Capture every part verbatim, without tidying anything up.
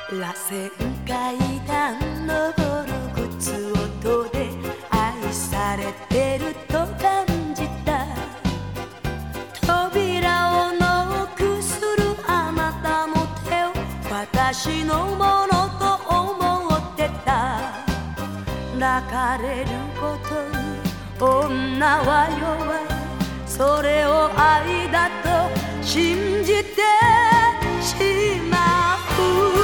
螺旋階段登る靴音で愛されてると感じた。扉をノックするあなたの手を私のものと思ってた。抱かれることに女は弱い、それを愛だと信じてしまう。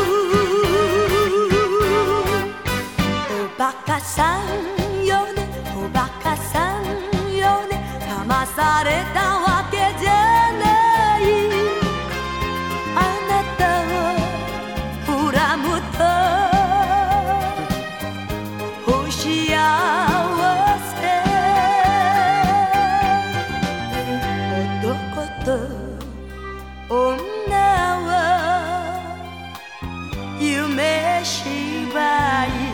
おバカさんよね、おバカさんよね、騙されたわけじゃない。あなたを恨むと不幸せ。男と女は夢芝居。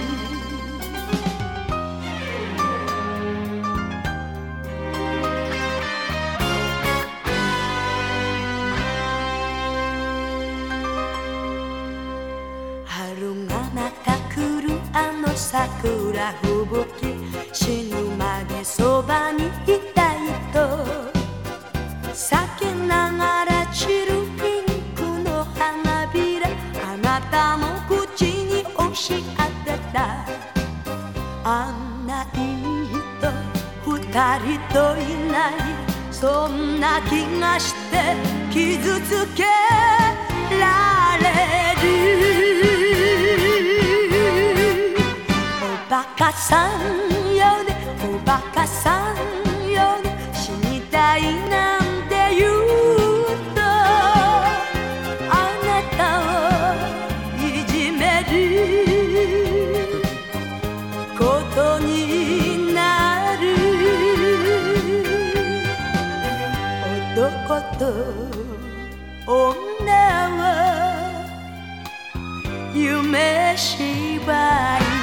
春がまた来るあの桜吹雪、死ぬまでそばにいたいと避けながら散るピンクの花びら、あなたの口に押し当てた。あんないい人二人といない、そんな気がして傷つけられる。おバカさんよね、おバカさんよね、死にたいなんて言うとあなたをいじめることになる。男と女は夢芝居。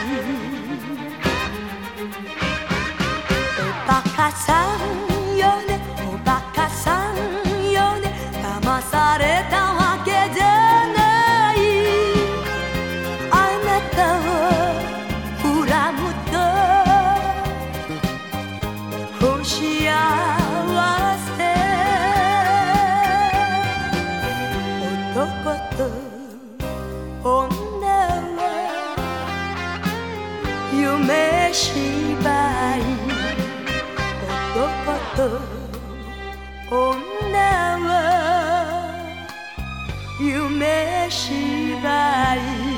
おバカさんよね、おバカさんよね、騙されたわけじゃない。あなたを恨むと不幸せ。男と女は夢芝居。男と女は夢芝居。